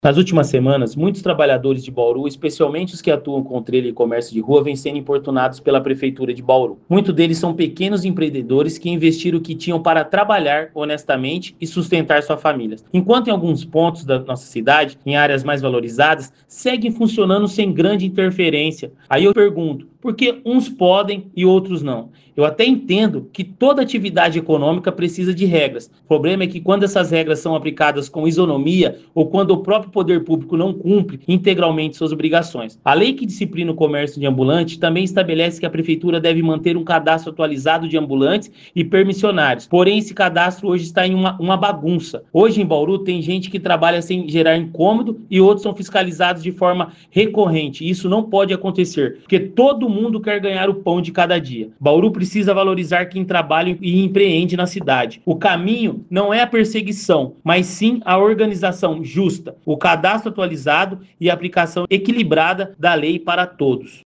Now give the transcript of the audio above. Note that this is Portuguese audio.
Nas últimas semanas, muitos trabalhadores de Bauru, especialmente os que atuam com trailer e comércio de rua, vêm sendo importunados pela Prefeitura de Bauru. Muitos deles são pequenos empreendedores que investiram o que tinham para trabalhar honestamente e sustentar suas famílias. Enquanto em alguns pontos da nossa cidade, em áreas mais valorizadas, seguem funcionando sem grande interferência. Aí eu pergunto, por que uns podem e outros não? Eu até entendo que toda atividade econômica precisa de regras. O problema é que quando essas regras são aplicadas com isonomia ou quando o próprio poder público não cumpre integralmente suas obrigações. A lei que disciplina o comércio de ambulante também estabelece que a prefeitura deve manter um cadastro atualizado de ambulantes e permissionários. Porém, esse cadastro hoje está em uma bagunça. Hoje em Bauru tem gente que trabalha sem gerar incômodo e outros são fiscalizados de forma recorrente. Isso não pode acontecer, porque todo mundo quer ganhar o pão de cada dia. Bauru precisa valorizar quem trabalha e empreende na cidade. O caminho não é a perseguição, mas sim a organização justa, o cadastro atualizado e a aplicação equilibrada da lei para todos.